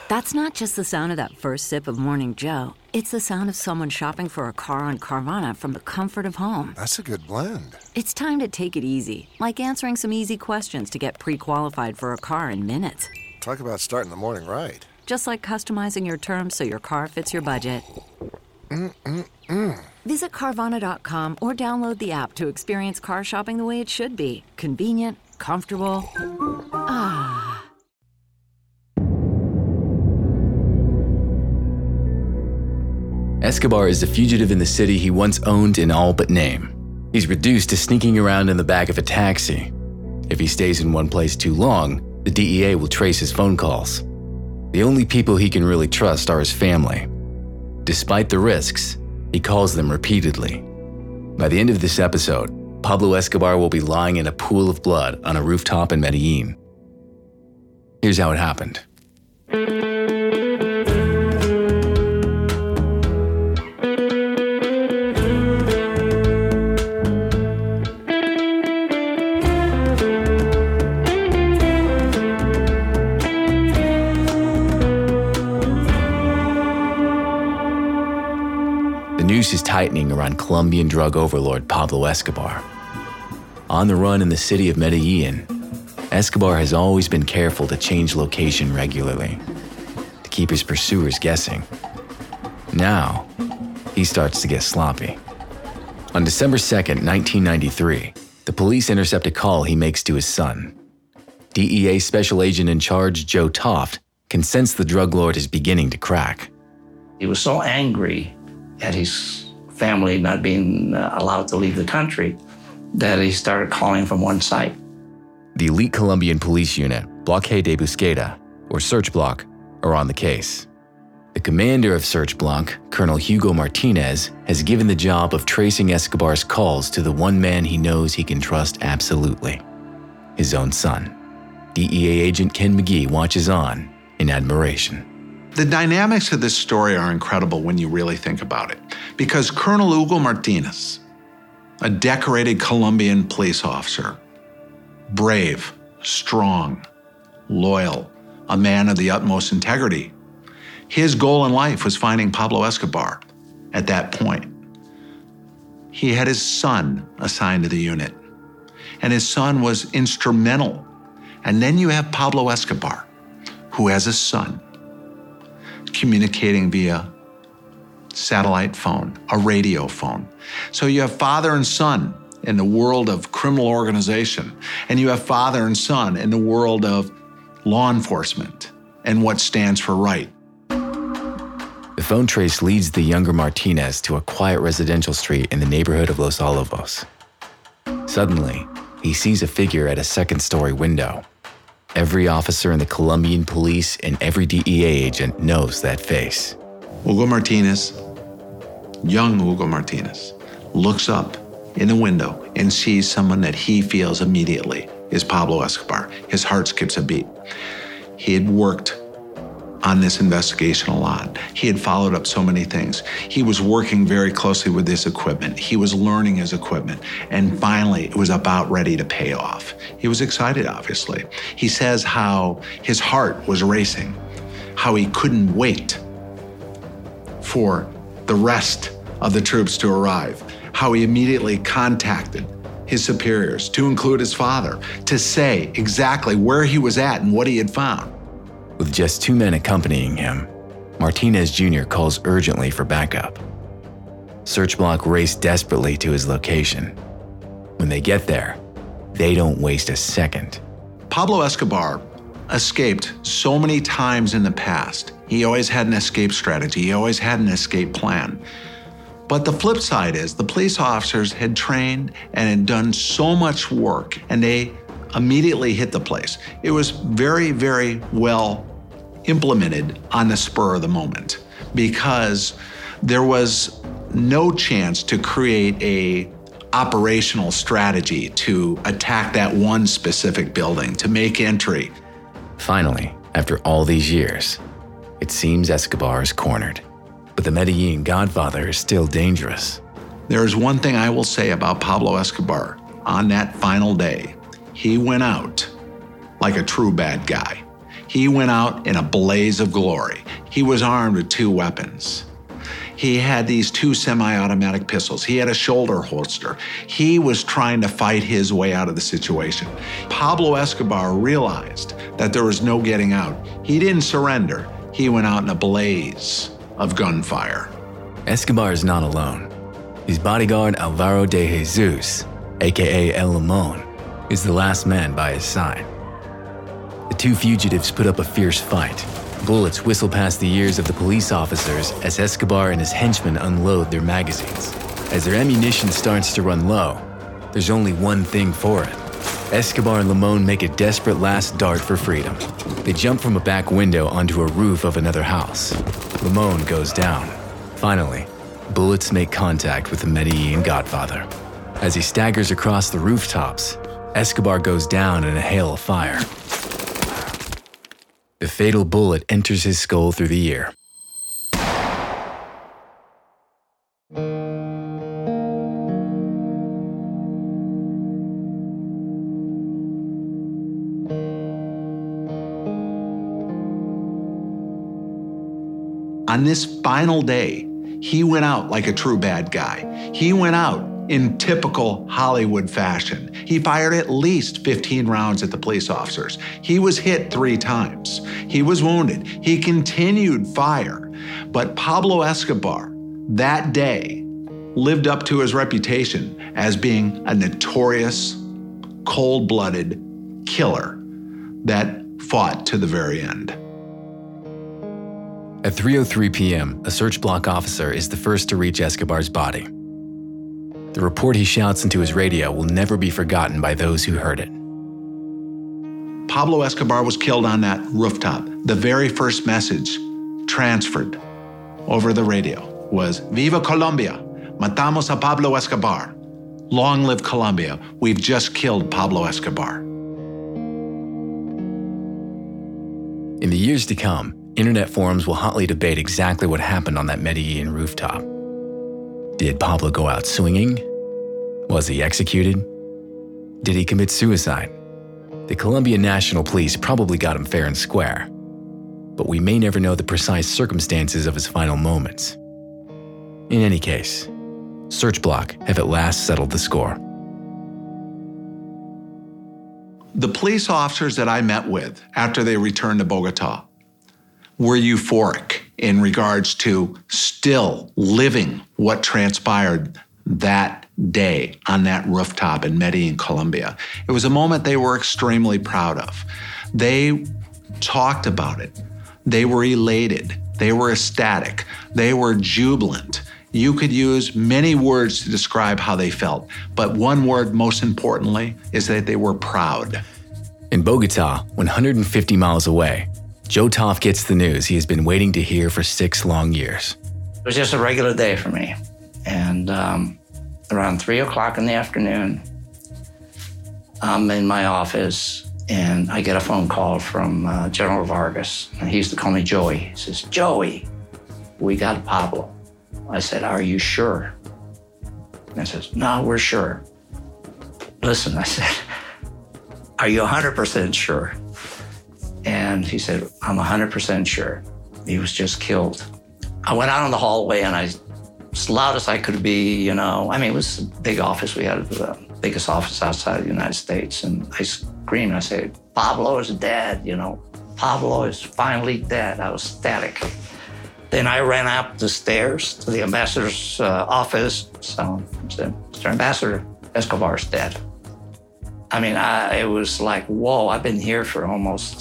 That's not just the sound of that first sip of Morning Joe. It's the sound of someone shopping for a car on Carvana from the comfort of home. That's a good blend. It's time to take it easy, like answering some easy questions to get pre-qualified for a car in minutes. Talk about starting the morning right. Just like customizing your terms so your car fits your budget. Visit Carvana.com or download the app to experience car shopping the way it should be. Convenient, comfortable. Ah. Escobar is a fugitive in the city he once owned in all but name. He's reduced to sneaking around in the back of a taxi. If he stays in one place too long, the DEA will trace his phone calls. The only people he can really trust are his family. Despite the risks, he calls them repeatedly. By the end of this episode, Pablo Escobar will be lying in a pool of blood on a rooftop in Medellin. Here's how it happened. The noose is tightening around Colombian drug overlord Pablo Escobar. On the run in the city of Medellin, Escobar has always been careful to change location regularly, to keep his pursuers guessing. Now, he starts to get sloppy. On December 2nd, 1993, the police intercept a call he makes to his son. DEA Special Agent in Charge Joe Toft can sense the drug lord is beginning to crack. He was so angry at his family not being allowed to leave the country that he started calling from one site. The elite Colombian police unit, Bloque de Busqueda, or Search Block, are on the case. The commander of Search Block, Colonel Hugo Martinez, has given the job of tracing Escobar's calls to the one man he knows he can trust absolutely, his own son. DEA agent Ken McGee watches on in admiration. The dynamics of this story are incredible when you really think about it, because Colonel Hugo Martinez, a decorated Colombian police officer, brave, strong, loyal, a man of the utmost integrity, his goal in life was finding Pablo Escobar at that point. He had his son assigned to the unit, and his son was instrumental. And then you have Pablo Escobar, who has a son, communicating via satellite phone, a radio phone. So you have father and son in the world of criminal organization, and you have father and son in the world of law enforcement and what stands for right. The phone trace leads the younger Martinez to a quiet residential street in the neighborhood of Los Olivos. Suddenly, he sees a figure at a second-story window. Every officer in the Colombian police and every DEA agent knows that face. Hugo Martinez, young Hugo Martinez, looks up in the window and sees someone that he feels immediately is Pablo Escobar. His heart skips a beat. He had worked on this investigation a lot. He had followed up so many things. He was working very closely with this equipment. He was learning his equipment. And finally, it was about ready to pay off. He was excited, obviously. He says how his heart was racing, how he couldn't wait for the rest of the troops to arrive, how he immediately contacted his superiors, to include his father, to say exactly where he was at and what he had found. With just 2 men accompanying him, Martinez Jr. calls urgently for backup. Search Block race desperately to his location. When they get there, they don't waste a second. Pablo Escobar escaped so many times in the past. He always had an escape strategy. He always had an escape plan. But the flip side is the police officers had trained and had done so much work, and they immediately hit the place. It was very, very well implemented on the spur of the moment, because there was no chance to create a operational strategy to attack that one specific building, to make entry. Finally, after all these years, it seems Escobar is cornered. But the Medellin Godfather is still dangerous. There is one thing I will say about Pablo Escobar. On that final day, he went out like a true bad guy. He went out in a blaze of glory. He was armed with 2 weapons. He had these 2 semi-automatic pistols. He had a shoulder holster. He was trying to fight his way out of the situation. Pablo Escobar realized that there was no getting out. He didn't surrender. He went out in a blaze of gunfire. Escobar is not alone. His bodyguard Alvaro de Jesus, aka El Limon, is the last man by his side. The 2 fugitives put up a fierce fight. Bullets whistle past the ears of the police officers as Escobar and his henchmen unload their magazines. As their ammunition starts to run low, there's only one thing for it. Escobar and Limon make a desperate last dart for freedom. They jump from a back window onto a roof of another house. Limon goes down. Finally, bullets make contact with the Medellin Godfather. As he staggers across the rooftops, Escobar goes down in a hail of fire. The fatal bullet enters his skull through the ear. On this final day, he went out like a true bad guy. He went out in typical Hollywood fashion. He fired at least 15 rounds at the police officers. He was hit 3 times. He was wounded. He continued fire. But Pablo Escobar, that day, lived up to his reputation as being a notorious, cold-blooded killer that fought to the very end. At 3:03 p.m., a search block officer is the first to reach Escobar's body. The report he shouts into his radio will never be forgotten by those who heard it. Pablo Escobar was killed on that rooftop. The very first message transferred over the radio was, "Viva Colombia! Matamos a Pablo Escobar! Long live Colombia! We've just killed Pablo Escobar." In the years to come, internet forums will hotly debate exactly what happened on that Medellin rooftop. Did Pablo go out swinging? Was he executed? Did he commit suicide? The Colombian National Police probably got him fair and square, but we may never know the precise circumstances of his final moments. In any case, Search Block have at last settled the score. The police officers that I met with after they returned to Bogota were euphoric in regards to still living what transpired that day on that rooftop in Medellin, Colombia. It was a moment they were extremely proud of. They talked about it. They were elated. They were ecstatic. They were jubilant. You could use many words to describe how they felt, but one word most importantly is that they were proud. In Bogota, 150 miles away, Joe Toff gets the news he has been waiting to hear for 6 long years. It was just a regular day for me. And around 3 o'clock in the afternoon, I'm in my office and I get a phone call from General Vargas. And he used to call me Joey. He says, "Joey, we got Pablo." I said, "Are you sure?" And he says, "No, we're sure." "Listen," I said, "are you 100% sure?" And he said, "I'm 100% sure. He was just killed." I went out in the hallway and as loud as I could be, it was a big office. We had the biggest office outside of the United States. And I screamed, I said, "Pablo is dead, Pablo is finally dead." I was ecstatic. Then I ran up the stairs to the ambassador's office. So I said, "Mr. Ambassador, Escobar's dead." It was like, whoa, I've been here for almost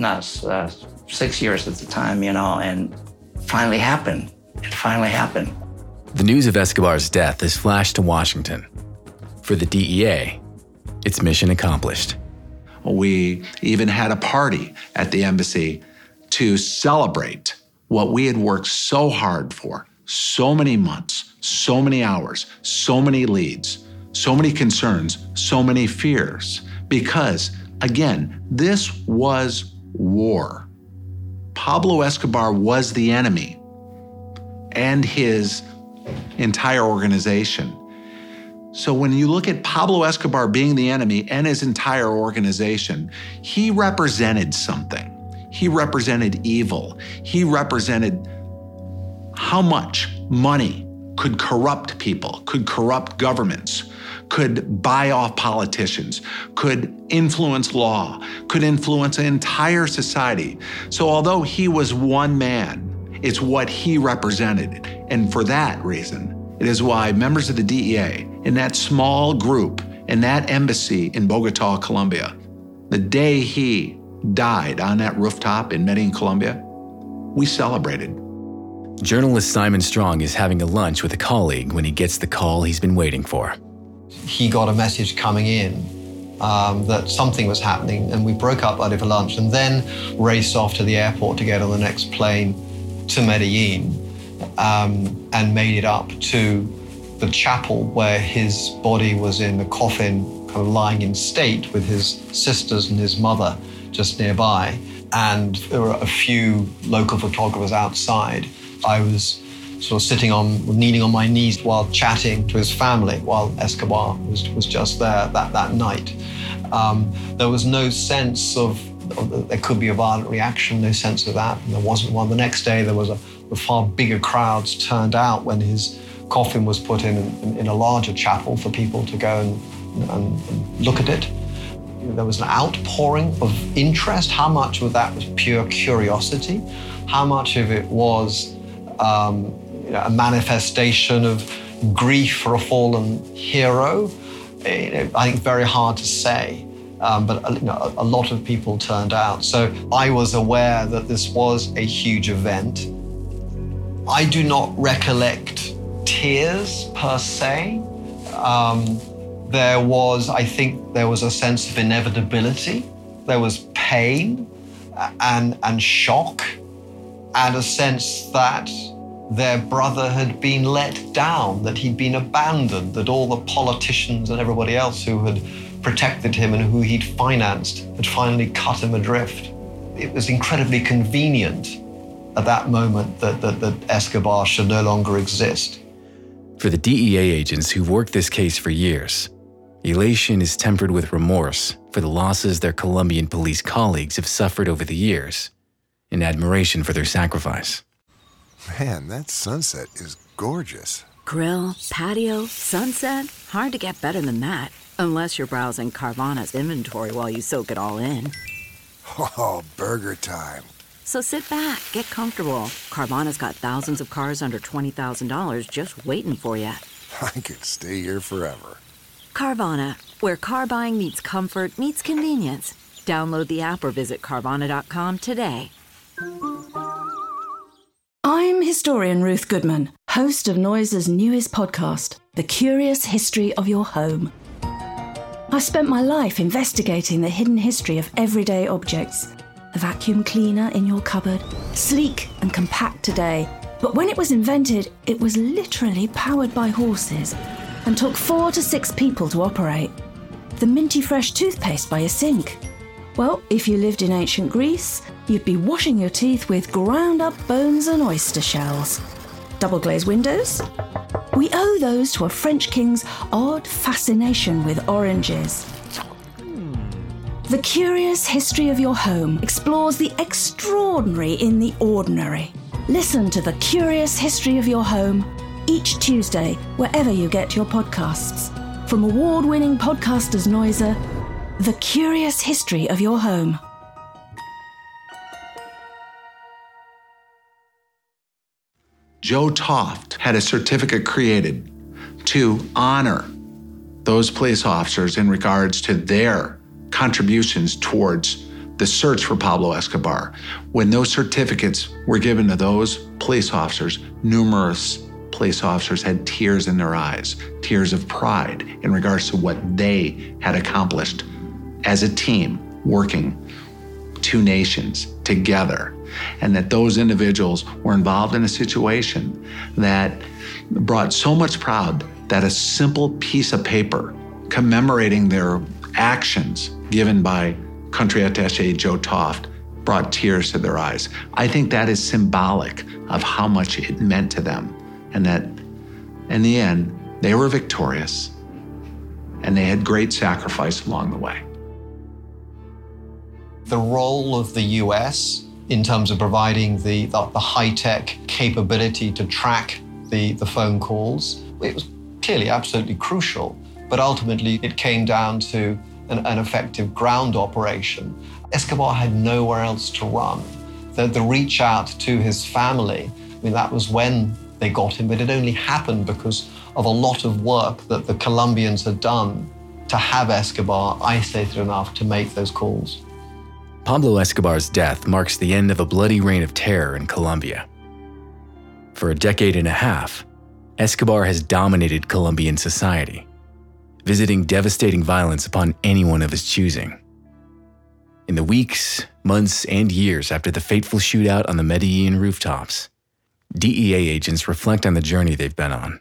6 years at the time, and finally happened. It finally happened. The news of Escobar's death is flashed to Washington. For the DEA, it's mission accomplished. We even had a party at the embassy to celebrate what we had worked so hard for, so many months, so many hours, so many leads, so many concerns, so many fears. Because, again, this was war. Pablo Escobar was the enemy and his entire organization. So when you look at Pablo Escobar being the enemy and his entire organization, he represented something. He represented evil. He represented how much money could corrupt people, could corrupt governments, could buy off politicians, could influence law, could influence an entire society. So although he was one man, it's what he represented. And for that reason, it is why members of the DEA in that small group in that embassy in Bogota, Colombia, the day he died on that rooftop in Medellin, Colombia, we celebrated. Journalist Simon Strong is having a lunch with a colleague when he gets the call he's been waiting for. He got a message coming in that something was happening, and we broke up early for lunch and then raced off to the airport to get on the next plane to Medellin, and made it up to the chapel where his body was in a coffin, kind of lying in state with his sisters and his mother just nearby. And there were a few local photographers outside. I was sort of kneeling on my knees while chatting to his family while Escobar was just there that night. There was no sense of there could be a violent reaction, no sense of that, and there wasn't one. The next day there was a far bigger crowds turned out when his coffin was put in a larger chapel for people to go and look at it. There was an outpouring of interest. How much of that was pure curiosity? How much of it was a manifestation of grief for a fallen hero? I think very hard to say, but a lot of people turned out. So I was aware that this was a huge event. I do not recollect tears per se. I think there was a sense of inevitability. There was pain and shock, and a sense that their brother had been let down, that he'd been abandoned, that all the politicians and everybody else who had protected him and who he'd financed had finally cut him adrift. It was incredibly convenient at that moment that Escobar should no longer exist. For the DEA agents who've worked this case for years, elation is tempered with remorse for the losses their Colombian police colleagues have suffered over the years, and admiration for their sacrifice. Man, that sunset is gorgeous. Grill, patio, sunset. Hard to get better than that. Unless you're browsing Carvana's inventory while you soak it all in. Oh, burger time. So sit back, get comfortable. Carvana's got thousands of cars under $20,000 just waiting for you. I could stay here forever. Carvana, where car buying meets comfort meets convenience. Download the app or visit Carvana.com today. I'm historian Ruth Goodman, host of Noiser's newest podcast, The Curious History of Your Home. I've spent my life investigating the hidden history of everyday objects. The vacuum cleaner in your cupboard, sleek and compact today, but when it was invented, it was literally powered by horses and took 4 to 6 people to operate. The minty fresh toothpaste by your sink. Well, if you lived in ancient Greece, you'd be washing your teeth with ground up bones and oyster shells. Double glazed windows? We owe those to a French king's odd fascination with oranges. The Curious History of Your Home explores the extraordinary in the ordinary. Listen to The Curious History of Your Home each Tuesday, wherever you get your podcasts. From award-winning podcasters Noiser, The Curious History of Your Home. Joe Toft had a certificate created to honor those police officers in regards to their contributions towards the search for Pablo Escobar. When those certificates were given to those police officers, numerous police officers had tears in their eyes, tears of pride in regards to what they had accomplished as a team, working 2 nations together, and that those individuals were involved in a situation that brought so much pride that a simple piece of paper commemorating their actions given by country attaché Joe Toft brought tears to their eyes. I think that is symbolic of how much it meant to them, and that in the end, they were victorious and they had great sacrifice along the way. The role of the US in terms of providing the high-tech capability to track the phone calls. It was clearly absolutely crucial, but ultimately it came down to an effective ground operation. Escobar had nowhere else to run. The reach out to his family, I mean, that was when they got him, but it only happened because of a lot of work that the Colombians had done to have Escobar isolated enough to make those calls. Pablo Escobar's death marks the end of a bloody reign of terror in Colombia. For a decade and a half, Escobar has dominated Colombian society, visiting devastating violence upon anyone of his choosing. In the weeks, months, and years after the fateful shootout on the Medellin rooftops, DEA agents reflect on the journey they've been on.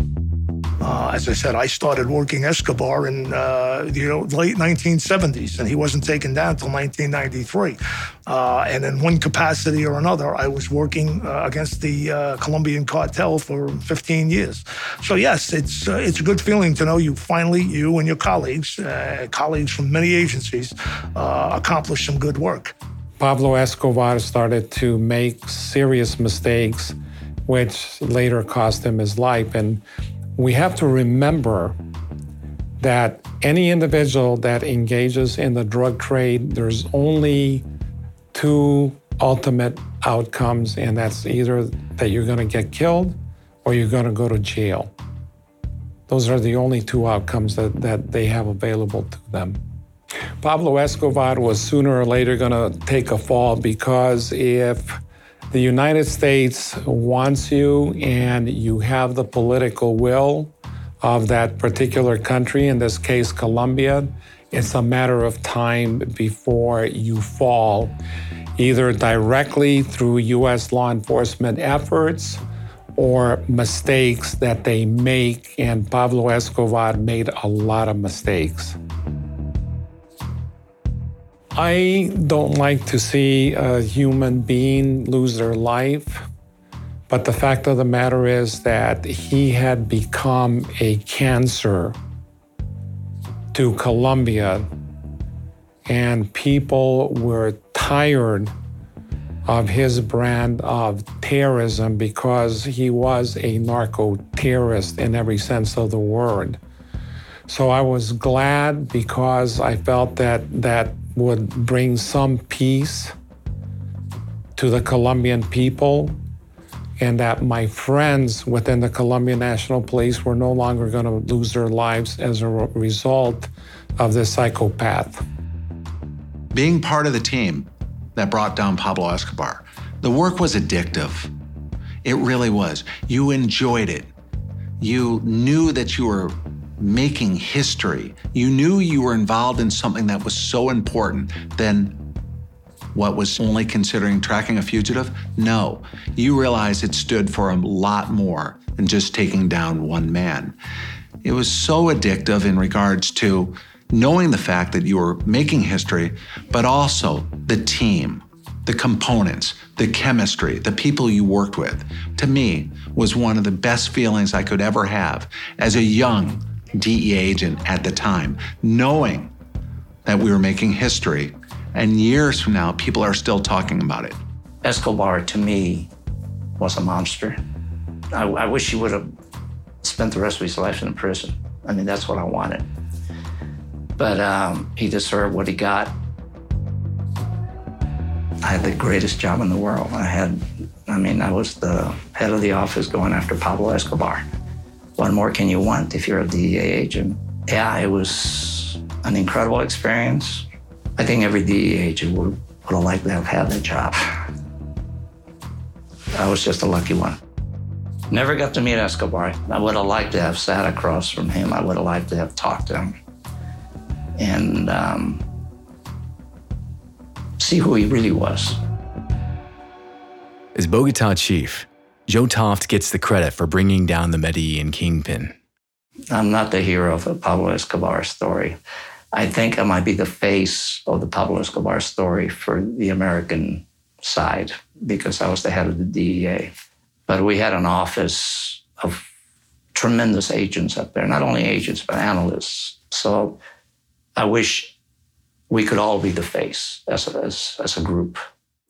As I said, I started working Escobar in late 1970s, and he wasn't taken down until 1993. And in one capacity or another, I was working against the Colombian cartel for 15 years. So yes, it's a good feeling to know you and your colleagues from many agencies, accomplished some good work. Pablo Escobar started to make serious mistakes, which later cost him his life. And we have to remember that any individual that engages in the drug trade, there's only two ultimate outcomes, and that's either that you're going to get killed or you're going to go to jail. Those are the only two outcomes that they have available to them. Pablo Escobar was sooner or later going to take a fall, because if the United States wants you and you have the political will of that particular country, in this case, Colombia, it's a matter of time before you fall, either directly through U.S. law enforcement efforts or mistakes that they make, and Pablo Escobar made a lot of mistakes. I don't like to see a human being lose their life, but the fact of the matter is that he had become a cancer to Colombia, and people were tired of his brand of terrorism because he was a narco-terrorist in every sense of the word. So I was glad, because I felt that would bring some peace to the Colombian people, and that my friends within the Colombian National Police were no longer going to lose their lives as a result of this psychopath. Being part of the team that brought down Pablo Escobar, the work was addictive. It really was. You enjoyed it. You knew that you were making history. You knew you were involved in something that was so important. Then what was only considering tracking a fugitive? No, you realized it stood for a lot more than just taking down one man. It was so addictive in regards to knowing the fact that you were making history, but also the team, the components, the chemistry, the people you worked with. To me, was one of the best feelings I could ever have as a young DEA agent at the time, knowing that we were making history, and years from now, people are still talking about it. Escobar, to me, was a monster. I wish he would have spent the rest of his life in prison. I mean, that's what I wanted. But he deserved what he got. I had the greatest job in the world. I was the head of the office going after Pablo Escobar. What more can you want if you're a DEA agent? Yeah, it was an incredible experience. I think every DEA agent would have liked to have had that job. I was just a lucky one. Never got to meet Escobar. I would have liked to have sat across from him. I would have liked to have talked to him and see who he really was. As Bogota chief, Joe Toft gets the credit for bringing down the Medellin kingpin. I'm not the hero of the Pablo Escobar story. I think I might be the face of the Pablo Escobar story for the American side, because I was the head of the DEA. But we had an office of tremendous agents up there, not only agents, but analysts. So I wish we could all be the face as a group.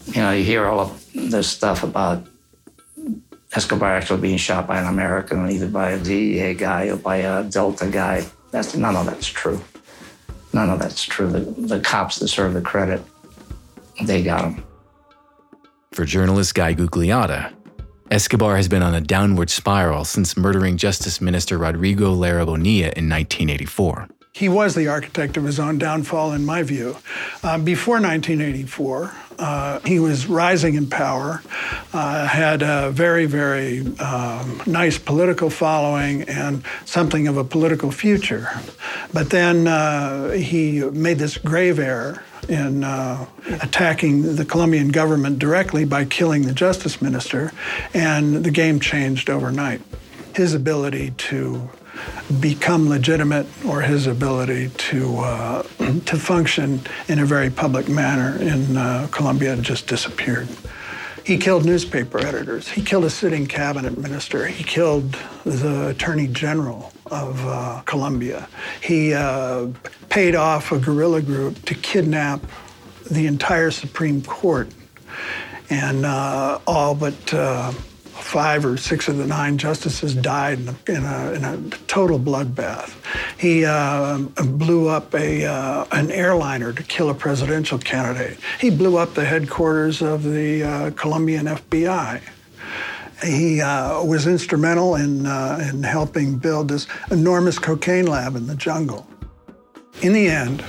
You know, you hear all of this stuff about Escobar actually being shot by an American, either by a DEA guy or by a Delta guy. None of that's true. None of that's true. The cops deserve the credit. They got him. For journalist Guy Gugliotta, Escobar has been on a downward spiral since murdering Justice Minister Rodrigo Lara Bonilla in 1984. He was the architect of his own downfall, in my view. Before 1984, he was rising in power, had a very, very nice political following and something of a political future. But then he made this grave error in attacking the Colombian government directly by killing the justice minister, and the game changed overnight. His ability to become legitimate, or his ability to function in a very public manner in Colombia just disappeared. He killed newspaper editors. He killed a sitting cabinet minister. He killed the attorney general of Colombia. He paid off a guerrilla group to kidnap the entire Supreme Court, and all but 5 or 6 of the 9 justices died in a total bloodbath. He blew up an airliner to kill a presidential candidate. He blew up the headquarters of the Colombian FBI. He was instrumental in helping build this enormous cocaine lab in the jungle. In the end,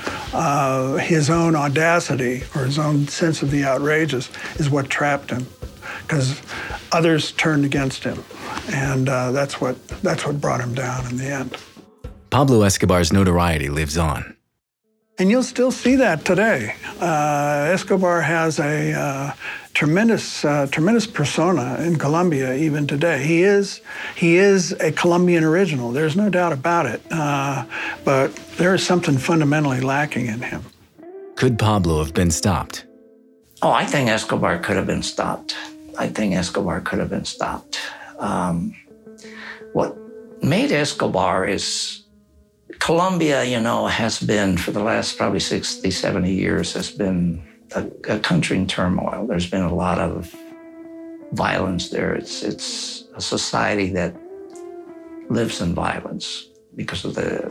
his own audacity, or his own sense of the outrageous, is what trapped him, because others turned against him, and that's what brought him down in the end. Pablo Escobar's notoriety lives on. And you'll still see that today. Escobar has a tremendous persona in Colombia even today. He is a Colombian original. There's no doubt about it. But there is something fundamentally lacking in him. Could Pablo have been stopped? Oh, I think Escobar could have been stopped. What made Escobar is Colombia, has been, for the last probably 60, 70 years, has been a country in turmoil. There's been a lot of violence there. It's a society that lives in violence because of the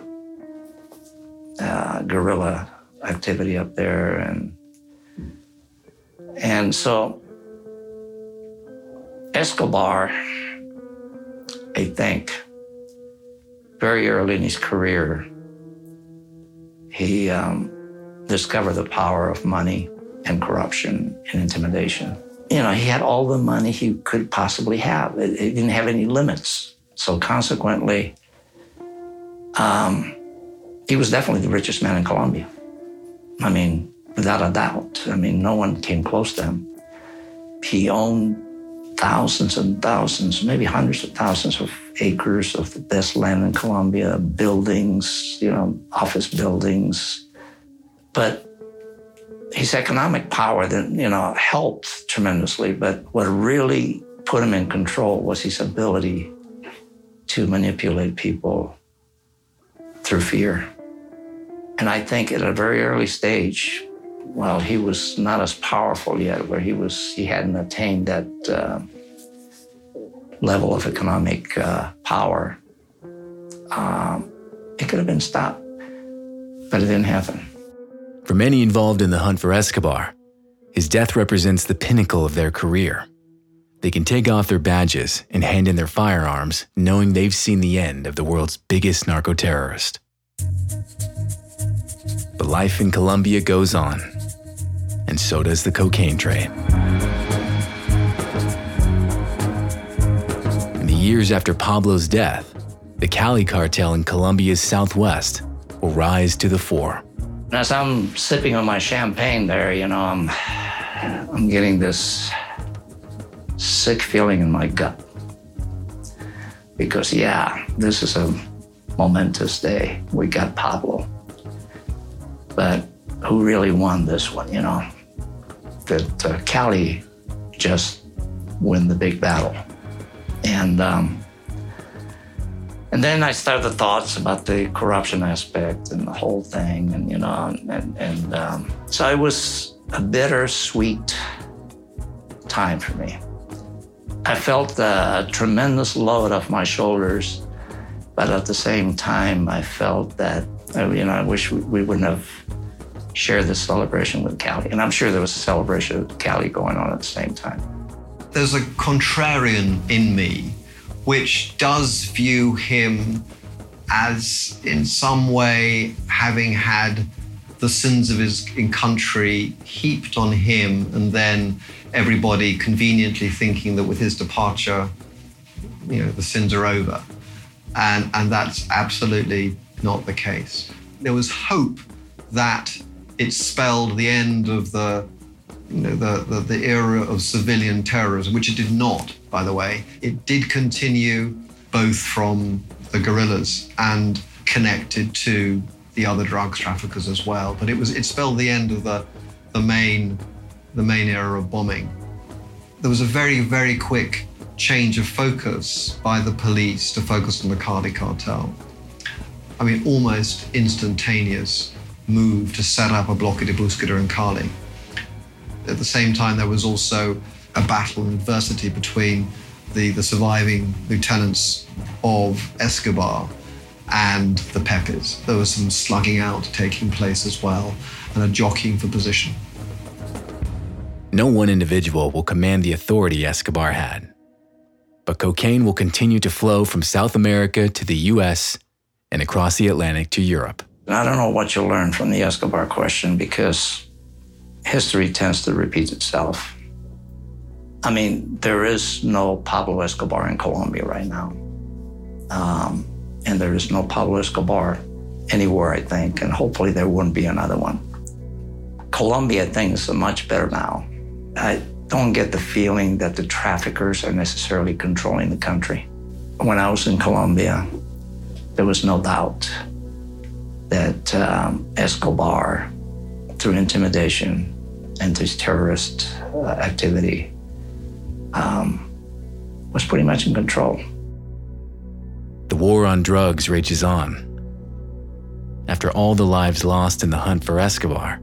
guerrilla activity up there. And so Escobar, I think, very early in his career, he discovered the power of money and corruption and intimidation. He had all the money he could possibly have. It didn't have any limits. So consequently, he was definitely the richest man in Colombia. I mean, without a doubt. I mean, no one came close to him. He owned thousands and thousands, maybe hundreds of thousands of acres of the best land in Colombia, buildings, office buildings. But his economic power then, helped tremendously. But what really put him in control was his ability to manipulate people through fear. And I think at a very early stage, well, he was not as powerful yet, where he hadn't attained that level of economic power. It could have been stopped, but it didn't happen. For many involved in the hunt for Escobar, his death represents the pinnacle of their career. They can take off their badges and hand in their firearms, knowing they've seen the end of the world's biggest narco-terrorist. But life in Colombia goes on, and so does the cocaine trade. In the years after Pablo's death, the Cali cartel in Colombia's southwest will rise to the fore. As I'm sipping on my champagne there, I'm getting this sick feeling in my gut. Because, this is a momentous day. We got Pablo. But who really won this one, That Cali just win the big battle. And then I started thoughts about the corruption aspect and the whole thing, so it was a bittersweet time for me. I felt a tremendous load off my shoulders, but at the same time, I felt that, I wish we wouldn't have shared this celebration with Callie. And I'm sure there was a celebration with Callie going on at the same time. There's a contrarian in me which does view him as, in some way, having had the sins of his country heaped on him, and then everybody conveniently thinking that with his departure, the sins are over. And that's absolutely not the case. There was hope that it spelled the end of the era of civilian terrorism, which it did not, by the way. It did continue both from the guerrillas and connected to the other drugs traffickers as well. But it spelled the end of the main era of bombing. There was a very, very quick change of focus by the police to focus on the Cali cartel. I mean, almost instantaneous move to set up a bloque de búsqueda in Cali. At the same time, there was also a battle and adversity between the surviving lieutenants of Escobar and the Pepes. There was some slugging out taking place as well, and a jockeying for position. No one individual will command the authority Escobar had, but cocaine will continue to flow from South America to the US and across the Atlantic to Europe. I don't know what you'll learn from the Escobar question, because history tends to repeat itself. I mean, there is no Pablo Escobar in Colombia right now. And there is no Pablo Escobar anywhere, I think, and hopefully there wouldn't be another one. Colombia, things are much better now. I don't get the feeling that the traffickers are necessarily controlling the country. When I was in Colombia, there was no doubt that Escobar, through intimidation and his terrorist activity, was pretty much in control. The war on drugs rages on. After all the lives lost in the hunt for Escobar,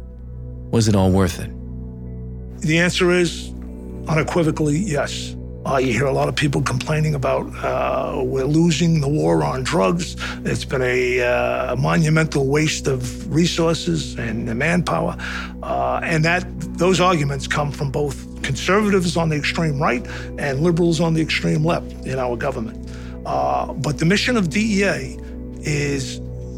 was it all worth it? The answer is unequivocally yes. You hear a lot of people complaining about we're losing the war on drugs. It's been a monumental waste of resources and manpower. And those arguments come from both conservatives on the extreme right and liberals on the extreme left in our government. But the mission of DEA is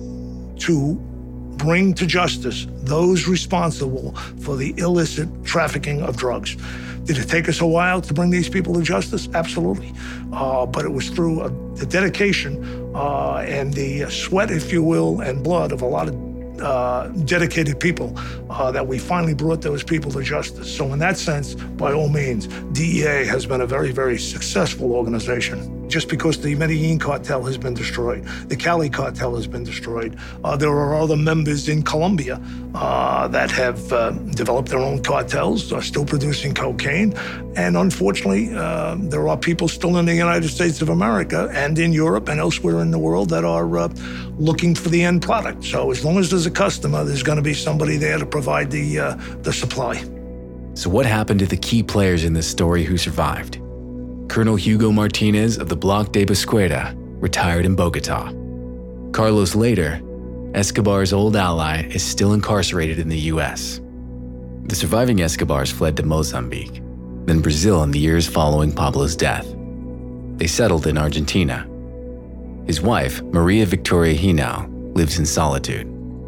to bring to justice those responsible for the illicit trafficking of drugs. Did it take us a while to bring these people to justice? Absolutely. But it was through the dedication and the sweat, if you will, and blood of a lot of dedicated people that we finally brought those people to justice. So in that sense, by all means, DEA has been a very, very successful organization. Just because the Medellin cartel has been destroyed, the Cali cartel has been destroyed, there are other members in Colombia that have developed their own cartels, are still producing cocaine. And unfortunately, there are people still in the United States of America and in Europe and elsewhere in the world that are looking for the end product. So as long as there's a customer, there's going to be somebody there to provide the supply. So what happened to the key players in this story who survived? Colonel Hugo Martinez of the Bloque de Búsqueda retired in Bogota. Carlos Later, Escobar's old ally, is still incarcerated in the US. The surviving Escobars fled to Mozambique, then Brazil in the years following Pablo's death. They settled in Argentina. His wife, Maria Victoria Hinao, lives in solitude.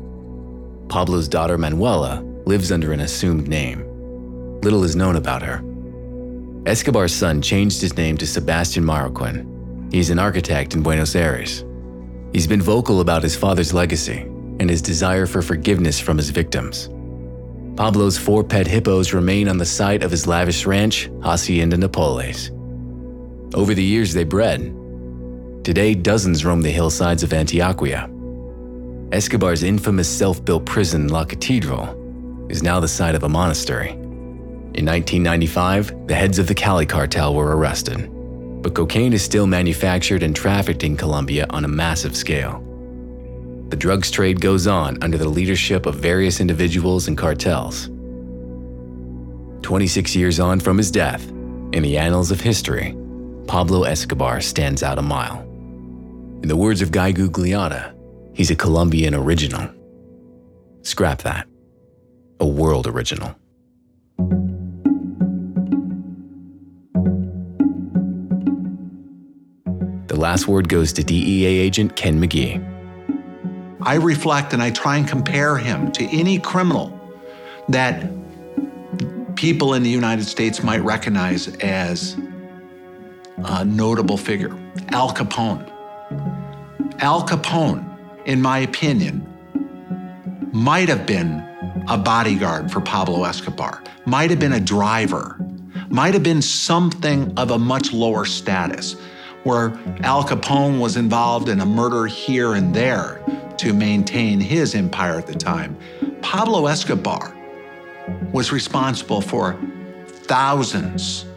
Pablo's daughter, Manuela, lives under an assumed name. Little is known about her. Escobar's son changed his name to Sebastian Marroquin. He's an architect in Buenos Aires. He's been vocal about his father's legacy and his desire for forgiveness from his victims. Pablo's 4 pet hippos remain on the site of his lavish ranch, Hacienda Napoles. Over the years, they bred. Today, dozens roam the hillsides of Antioquia. Escobar's infamous self-built prison, La Catedral, is now the site of a monastery. In 1995, the heads of the Cali cartel were arrested, but cocaine is still manufactured and trafficked in Colombia on a massive scale. The drugs trade goes on under the leadership of various individuals and cartels. 26 years on from his death, in the annals of history, Pablo Escobar stands out a mile. In the words of Guy Gugliotta, he's a Colombian original. Scrap that. A world original. The last word goes to DEA agent Ken McGee. I reflect and I try and compare him to any criminal that people in the United States might recognize as a notable figure. Al Capone. Al Capone, in my opinion, might have been a bodyguard for Pablo Escobar, might have been a driver, might have been something of a much lower status, where Al Capone was involved in a murder here and there to maintain his empire at the time. Pablo Escobar was responsible for thousands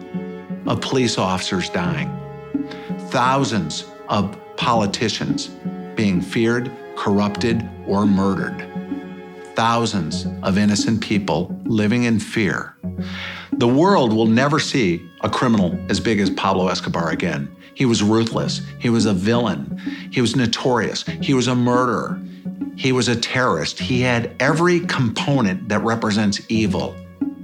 of police officers dying, thousands of politicians being feared, corrupted, or murdered, thousands of innocent people living in fear. The world will never see a criminal as big as Pablo Escobar again. He was ruthless. He was a villain. He was notorious. He was a murderer. He was a terrorist. He had every component that represents evil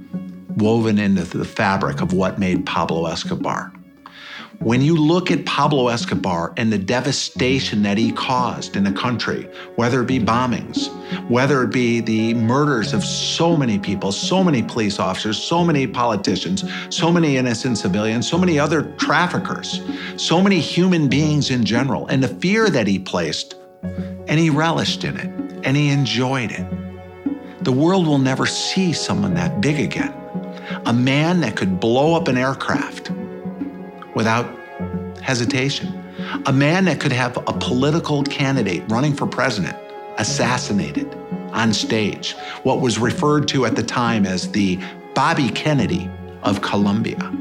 woven into the fabric of what made Pablo Escobar. When you look at Pablo Escobar and the devastation that he caused in the country, whether it be bombings, whether it be the murders of so many people, so many police officers, so many politicians, so many innocent civilians, so many other traffickers, so many human beings in general, and the fear that he placed, and he relished in it, and he enjoyed it. The world will never see someone that big again. A man that could blow up an aircraft without hesitation. A man that could have a political candidate running for president assassinated on stage, what was referred to at the time as the Bobby Kennedy of Colombia.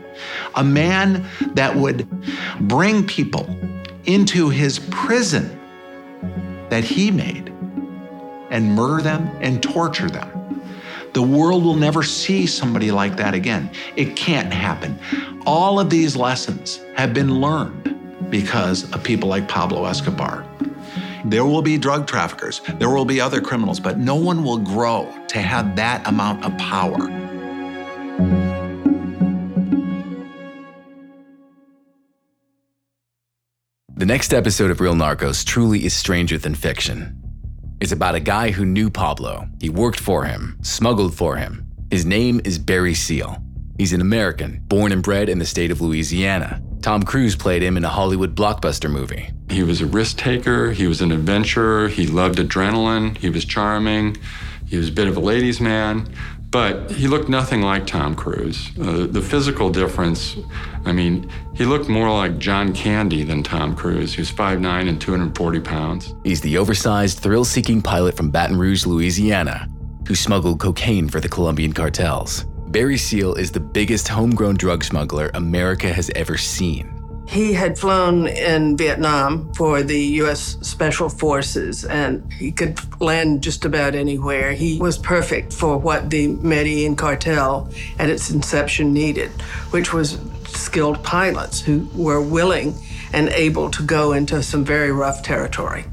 A man that would bring people into his prison that he made and murder them and torture them. The world will never see somebody like that again. It can't happen. All of these lessons have been learned because of people like Pablo Escobar. There will be drug traffickers, there will be other criminals, but no one will grow to have that amount of power. The next episode of Real Narcos truly is stranger than fiction. It's about a guy who knew Pablo. He worked for him, smuggled for him. His name is Barry Seal. He's an American, born and bred in the state of Louisiana. Tom Cruise played him in a Hollywood blockbuster movie. He was a risk taker, he was an adventurer, he loved adrenaline, he was charming, he was a bit of a ladies' man, but he looked nothing like Tom Cruise. The physical difference, he looked more like John Candy than Tom Cruise. He was 5'9" and 240 pounds. He's the oversized, thrill-seeking pilot from Baton Rouge, Louisiana, who smuggled cocaine for the Colombian cartels. Barry Seal is the biggest homegrown drug smuggler America has ever seen. He had flown in Vietnam for the U.S. Special Forces, and he could land just about anywhere. He was perfect for what the Medellin cartel at its inception needed, which was skilled pilots who were willing and able to go into some very rough territory.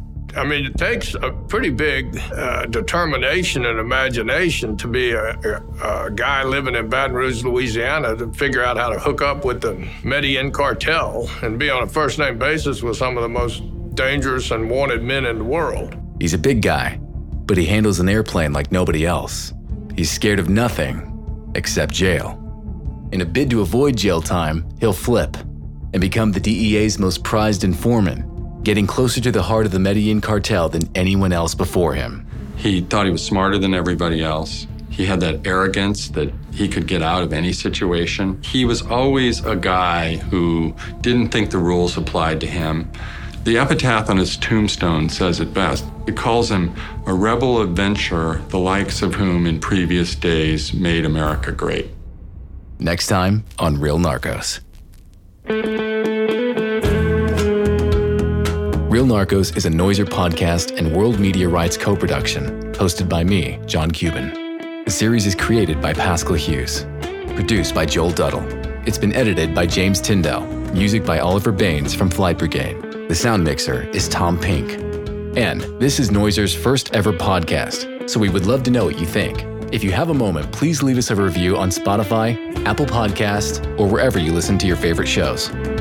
It takes a pretty big determination and imagination to be a guy living in Baton Rouge, Louisiana, to figure out how to hook up with the Medellin cartel and be on a first-name basis with some of the most dangerous and wanted men in the world. He's a big guy, but he handles an airplane like nobody else. He's scared of nothing except jail. In a bid to avoid jail time, he'll flip and become the DEA's most prized informant, getting closer to the heart of the Medellin cartel than anyone else before him. He thought he was smarter than everybody else. He had that arrogance that he could get out of any situation. He was always a guy who didn't think the rules applied to him. The epitaph on his tombstone says it best. It calls him a rebel adventurer, the likes of whom in previous days made America great. Next time on Real Narcos. Real Narcos is a Noiser podcast and World Media Rights co-production, hosted by me, John Cuban. The series is created by Pascal Hughes, produced by Joel Duddle. It's been edited by James Tyndall, music by Oliver Baines from Flight Brigade. The sound mixer is Tom Pink. And this is Noiser's first ever podcast, so we would love to know what you think. If you have a moment, please leave us a review on Spotify, Apple Podcasts, or wherever you listen to your favorite shows.